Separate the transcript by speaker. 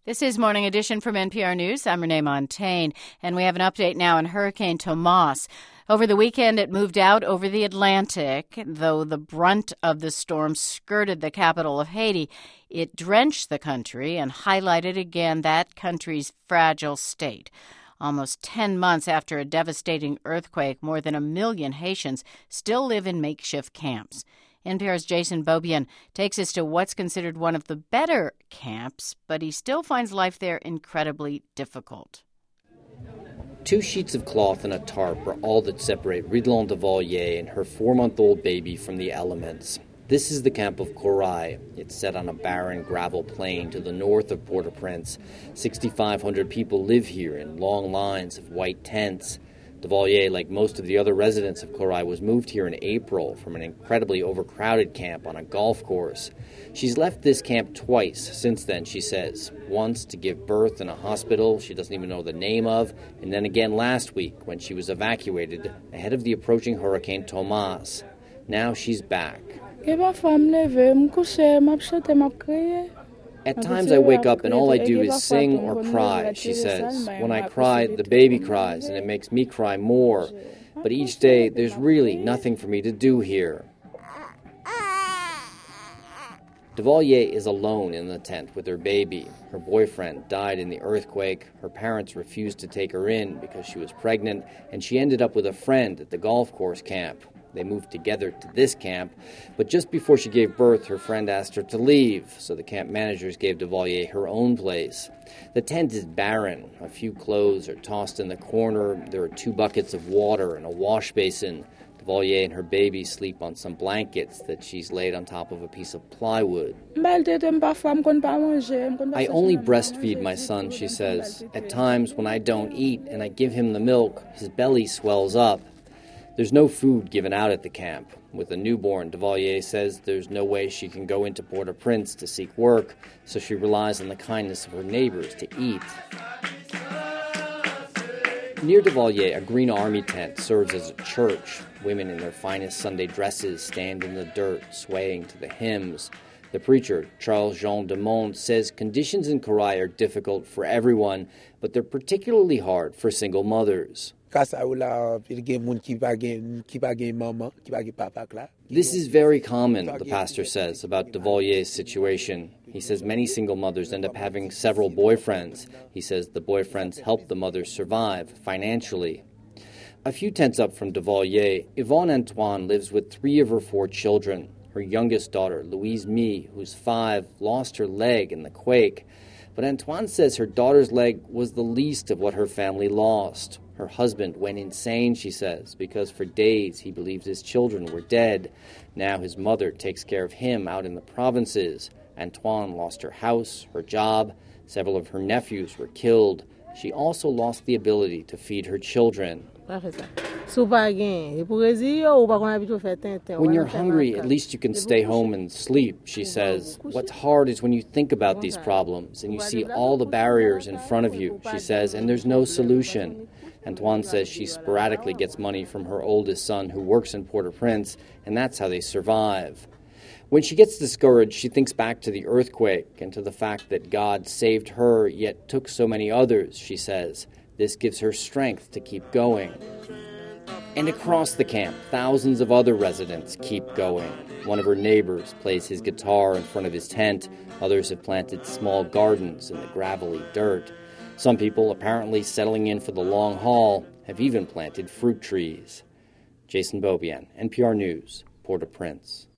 Speaker 1: This is Morning Edition from NPR News. I'm Renee Montagne, and we have an update now on Hurricane Tomas. Over the weekend, it moved out over the Atlantic. Though the brunt of the storm skirted the capital of Haiti, it drenched the country and highlighted again that country's fragile state. Almost 10 months after a devastating earthquake, more than 1 million Haitians still live in makeshift camps. NPR's Jason Beaubien takes us to what's considered one of the better camps, but he still finds life there incredibly difficult.
Speaker 2: 2 sheets of cloth and a tarp are all that separate Ridlon Devolier and her 4-month-old baby from the elements. This is the camp of Corail. It's set on a barren gravel plain to the north of Port-au-Prince. 6,500 people live here in long lines of white tents. Devolier, like most of the other residents of Corail, was moved here in April from an incredibly overcrowded camp on a golf course. She's left this camp twice since then, she says. Once to give birth in a hospital she doesn't even know the name of, and then again last week when she was evacuated ahead of the approaching Hurricane Tomas. Now she's back. At times I wake up and all I do is sing or cry, she says. When I cry, the baby cries, and it makes me cry more. But each day, there's really nothing for me to do here. Devolier is alone in the tent with her baby. Her boyfriend died in the earthquake. Her parents refused to take her in because she was pregnant, and she ended up with a friend at the golf course camp. They moved together to this camp, but just before she gave birth, her friend asked her to leave, so the camp managers gave Devolier her own place. The tent is barren. A few clothes are tossed in the corner. There are 2 buckets of water and a wash basin. Devolier and her baby sleep on some blankets that she's laid on top of a piece of plywood. I only breastfeed my son, she says. At times, when I don't eat and I give him the milk, his belly swells up. There's no food given out at the camp. With a newborn, Devolier says there's no way she can go into Port-au-Prince to seek work, so she relies on the kindness of her neighbors to eat. Near Devolier, a Green Army tent serves as a church. Women in their finest Sunday dresses stand in the dirt, swaying to the hymns. The preacher, Charles-Jean Demond, says conditions in Corail are difficult for everyone, but they're particularly hard for single mothers. This is very common, the pastor says, about Devolier's situation. He says many single mothers end up having several boyfriends. He says the boyfriends help the mothers survive financially. A few tents up from Devolier, Yvonne Antoine lives with 3 of her 4 children. Her youngest daughter, Louise Mee, who's 5, lost her leg in the quake. But Antoine says her daughter's leg was the least of what her family lost. Her husband went insane, she says, because for days he believed his children were dead. Now his mother takes care of him out in the provinces. Antoine lost her house, her job. Several of her nephews were killed. She also lost the ability to feed her children. When you're hungry, at least you can stay home and sleep, she says. What's hard is when you think about these problems and you see all the barriers in front of you, she says, and there's no solution. Antoine says she sporadically gets money from her oldest son who works in Port-au-Prince, and that's how they survive. When she gets discouraged, she thinks back to the earthquake and to the fact that God saved her yet took so many others, she says. This gives her strength to keep going. And across the camp, thousands of other residents keep going. One of her neighbors plays his guitar in front of his tent. Others have planted small gardens in the gravelly dirt. Some people, apparently settling in for the long haul, have even planted fruit trees. Jason Beaubien, NPR News, Port-au-Prince.